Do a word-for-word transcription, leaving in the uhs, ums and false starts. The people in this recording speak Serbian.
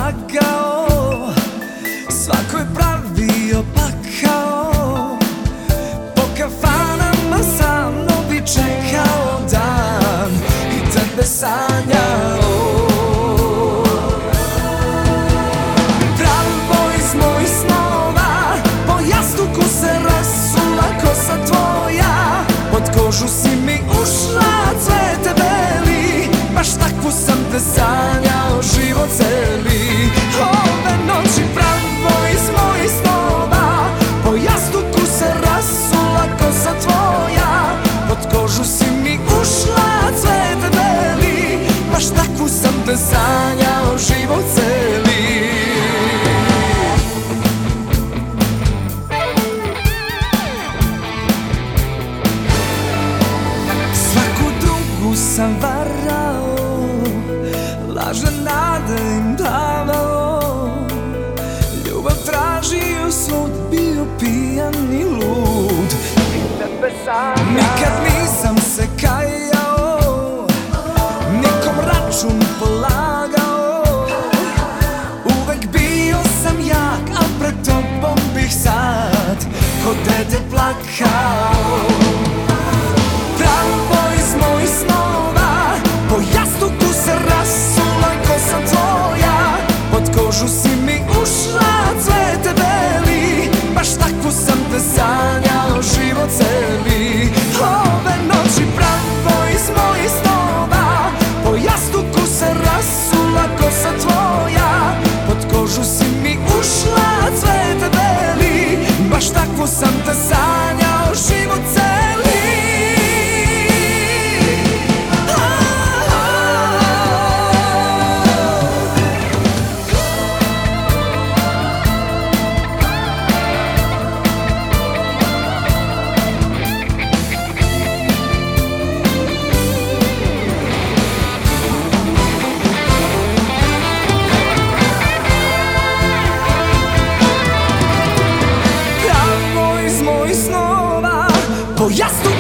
lagao, svako je pravio pakao, po kafanama sa mnom bi čekao dan i tebe sanjao. Pravo iz mojih snova, po jastuku se rasula kosa tvoja, pod kožu si mi ušla, cvete beli, baš takvu sam te sanjao život celi. Ove noći pravo iz mojih snova, po jastuku se rasula kosa tvoja, pod kožu si mi ušla, cvete beli, baš takvu sam te sanjao život celi. Sam varao, lažne nade im davao, ljubav tražio svud, bio pijan i lud. Nikad nisam se kajao, nikom račun polagao, uvek bio sam jak, a pred tobom bih sad ko dete plakao. Pravo iz mojih snova, po jastuku se rasula kosa tvoja, pod kožu si mi ušla, cvete beli, baš takvu sam te sanjao život celi. Ove noći pravo iz mojih snova, po jastuku se rasula kosa tvoja, pod kožu si mi ušla, cvete beli, baš takvu sam te sanjao život celi. Po jastuku